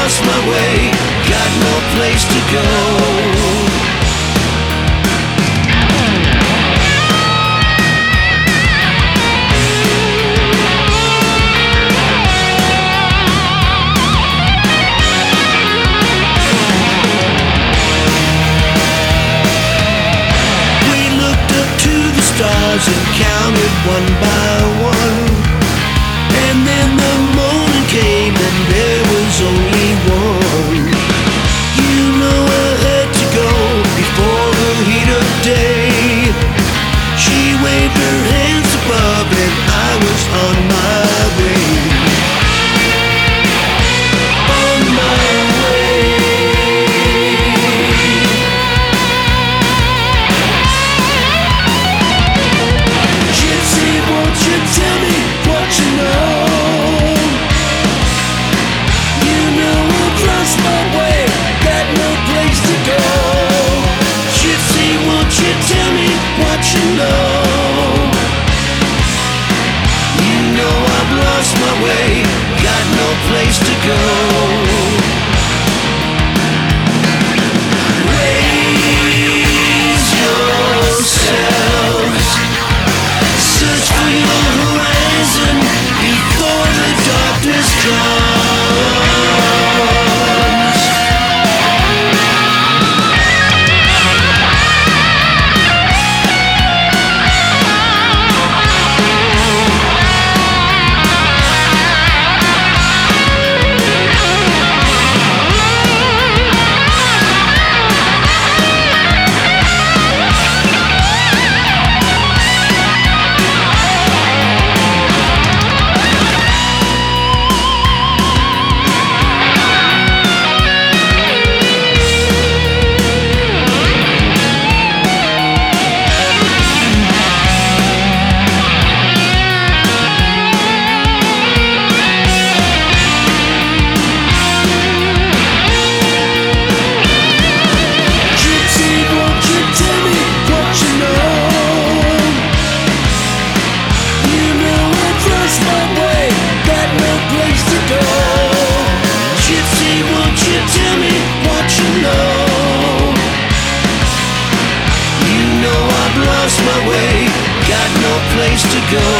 lost my way, got no place to go. Stars and counted one by one, and then the morning came and there was only one. You know I had to go before the heat of day. She waved her hands above and I was on my way. On my way. Won't you tell me what you know? You know I've lost my way, got no place to go. Gypsy, won't you tell me what you know? You know I've lost my way, got no place to go. Raise yourselves, search for your horizon before the darkness comes. My way, got no place to go.